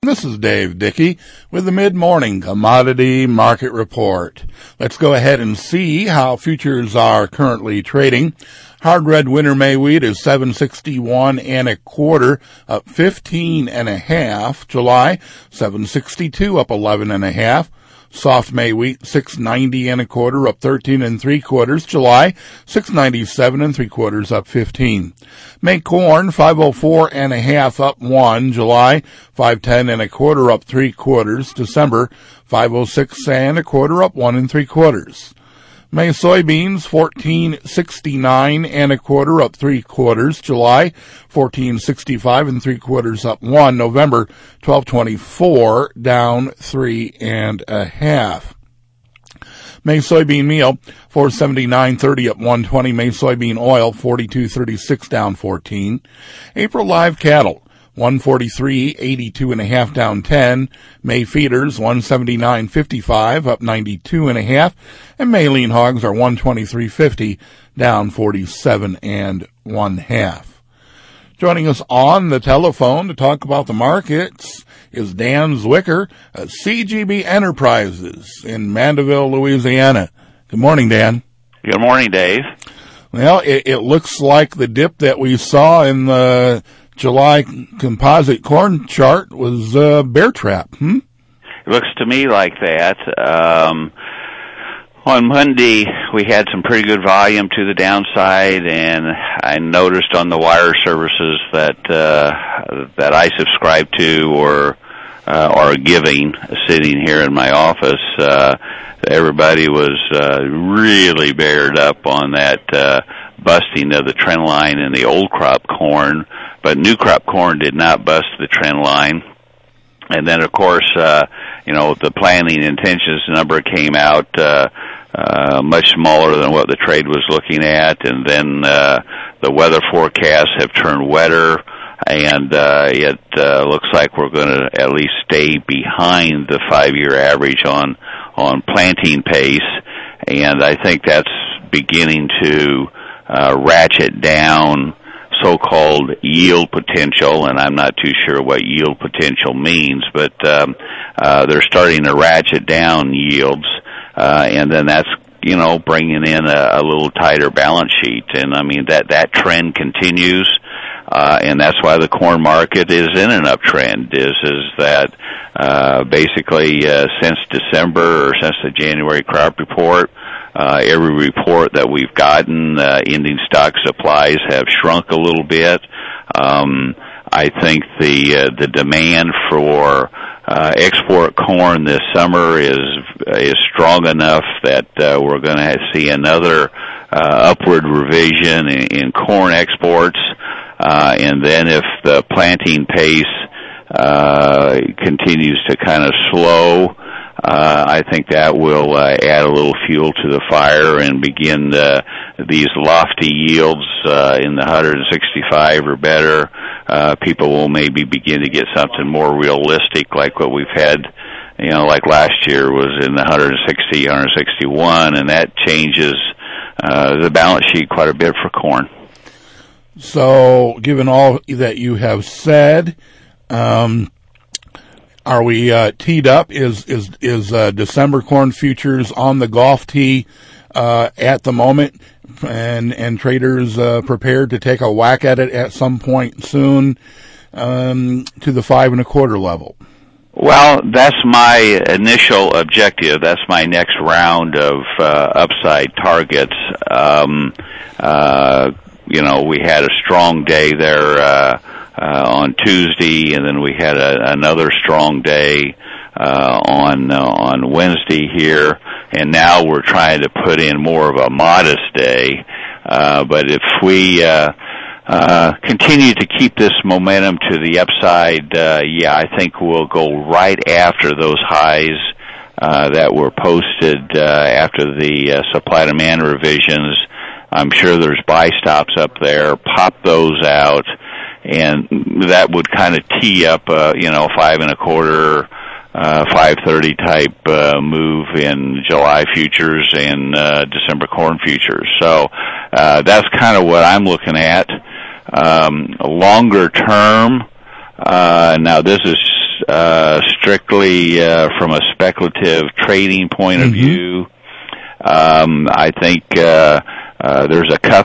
This is Dave Dickey with the Mid-Morning Commodity Market Report. Let's go ahead and see how futures are currently trading. Hard red winter May wheat is $7.61 up 15.5. July $7.62 up 11.5. Soft May wheat $6.90 up 13.75. July $6.97 up 15. May corn $5.04 up 1. July $5.10 up 3/4. December $5.06 up 1 3/4. May soybeans $14.69 up 3/4. July $14.65 3/4 up 1. November $12.24 down 3.5. May soybean meal $4.79.30 up 1.20. May soybean oil $42.36 down 14. April live cattle $143.82.5 down 10. May feeders $179.55 up 92.5, and May lean hogs are $123.50 down 47.5. Joining us on the telephone to talk about the markets is Dan Zwicker at CGB Enterprises in Mandeville, Louisiana. Good morning, Dan. Good morning, Dave. Well, it looks like the dip that we saw in the July composite corn chart was a bear trap. It looks to me like that. On Monday, we had some pretty good volume to the downside, and I noticed on the wire services that I subscribe to or are giving, sitting here in my office, everybody was really bared up on that busting of the trend line in the old crop corn, but new crop corn did not bust the trend line. And then, of course, the planting intentions number came out much smaller than what the trade was looking at, and then the weather forecasts have turned wetter, and it looks like we're going to at least stay behind the 5-year average on planting pace, and I think that's beginning to ratchet down so-called yield potential, and I'm not too sure what yield potential means, but they're starting to ratchet down yields, and then that's, bringing in a little tighter balance sheet, and I mean that trend continues, and that's why the corn market is in an uptrend, is that basically since December or since the January crop report, every report that we've gotten, ending stock supplies have shrunk a little bit. I think the demand for export corn this summer is strong enough that we're going to see another upward revision in corn exports. And then if the planting pace continues to kind of slow, I think that will add a little fuel to the fire and begin these lofty yields in the 165 or better. People will maybe begin to get something more realistic, like what we've had, like last year was in the 160, 161, and that changes the balance sheet quite a bit for corn. So, given all that you have said, are we teed up? Is December corn futures on the golf tee at the moment, and traders prepared to take a whack at it at some point soon to the 5 1/4 level? Well, that's my initial objective. That's my next round of upside targets. We had a strong day there on Tuesday, and then we had another strong day on Wednesday here, and now we're trying to put in more of a modest day. But if we continue to keep this momentum to the upside, I think we'll go right after those highs that were posted after the supply-demand revisions. I'm sure there's buy stops up there. Pop those out, and that would kind of tee up a 5 1/4, 530 type move in July futures and December corn futures. So that's kind of what I'm looking at. Longer term, now this is strictly from a speculative trading point of view. I think there's a cup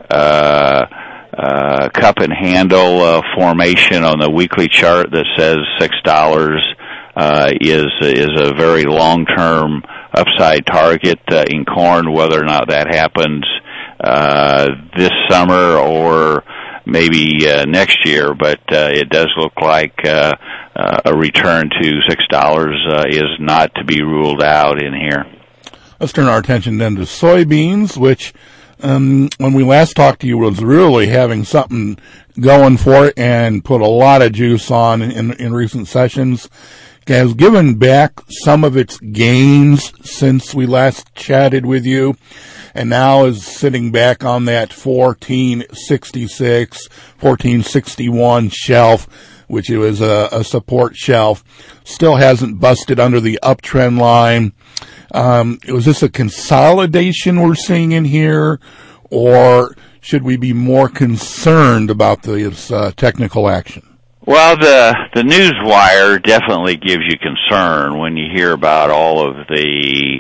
and handle formation on the weekly chart that says $6 is a very long-term upside target in corn. Whether or not that happens this summer or maybe next year, but it does look like a return to $6 is not to be ruled out in here. Let's turn our attention then to soybeans, which when we last talked to you was really having something going for it and put a lot of juice on in recent sessions. It has given back some of its gains since we last chatted with you, and now is sitting back on that 1466, 1461 shelf, which was a support shelf. Still hasn't busted under the uptrend line. Was this a consolidation we're seeing in here, or should we be more concerned about this technical action? Well, the news wire definitely gives you concern when you hear about all of the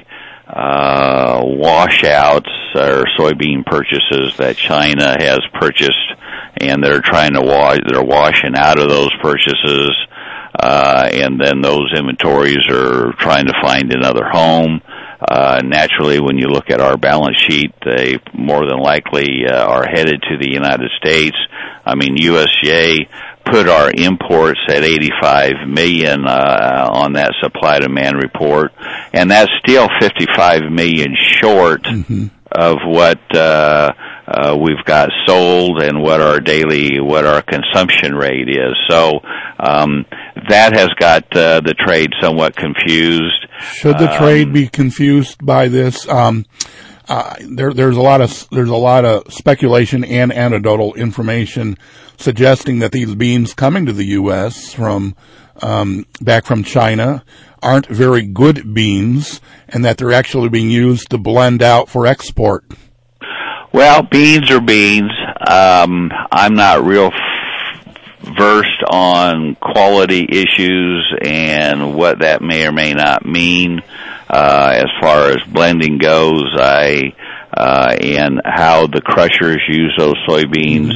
washouts or soybean purchases that China has purchased, and they're trying to they're washing out of those purchases, and then those inventories are trying to find another home. Naturally, when you look at our balance sheet, they more than likely are headed to the United States. I mean, USDA put our imports at 85 million on that supply-demand report, and that's still 55 million short of what we've got sold and what our consumption rate is. So that has got the trade somewhat confused. Should the trade be confused by this? There's a lot of speculation and anecdotal information suggesting that these beans coming to the U.S. from back from China aren't very good beans, and that they're actually being used to blend out for export. Well, beans are beans. I'm not real versed on quality issues and what that may or may not mean as far as blending goes. And how the crushers use those soybeans,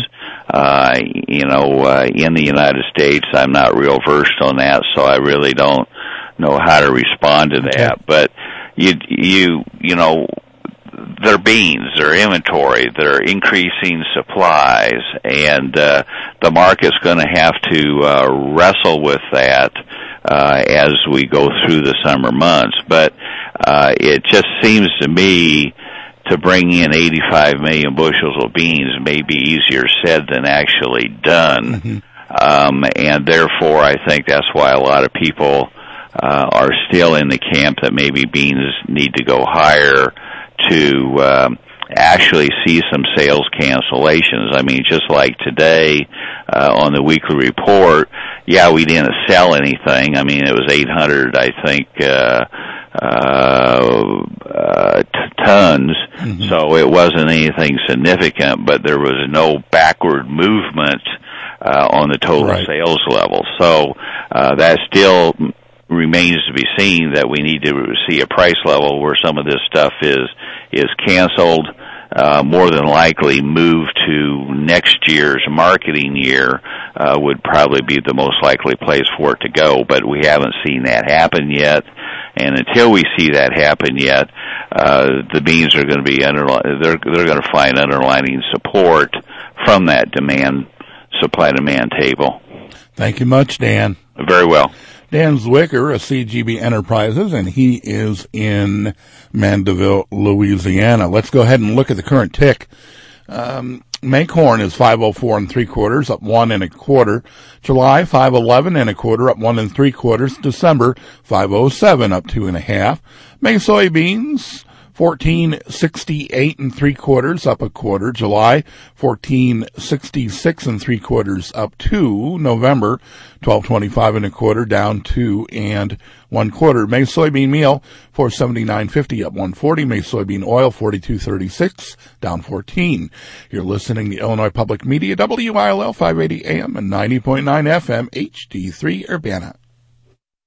in the United States. I'm not real versed on that, so I really don't know how to respond to that. But they're beans, they're inventory, they're increasing supplies, and the market's going to have to wrestle with that as we go through the summer months. But it just seems to me to bring in 85 million bushels of beans may be easier said than actually done. And therefore, I think that's why a lot of people are still in the camp that maybe beans need to go higher to actually see some sales cancellations. I mean, just like today on the weekly report, we didn't sell anything. I mean, it was 800, I think, tons, so it wasn't anything significant, but there was no backward movement on the total sales level. So that still remains to be seen, that we need to see a price level where some of this stuff is canceled, more than likely move to next year's marketing year would probably be the most likely place for it to go, but we haven't seen that happen yet. And until we see that happen yet, the beans are going to be they're going to find underlying support from that supply-demand table. Thank you much, Dan. Very well. Dan Zwicker of CGB Enterprises, and he is in Mandeville, Louisiana. Let's go ahead and look at the current tick. May corn is 504 3/4, up 1 1/4. July 511 1/4, up 1 3/4. December 507, up 2 1/2. May soybeans 1468 3/4, up 1/4. July 1466 3/4, up 2. November 1225 1/4, down 2 1/4. May soybean meal 479.50, up 140. May soybean oil 42.36, down 14. You're listening to Illinois Public Media, WILL 580 AM and 90.9 FM HD3 Urbana.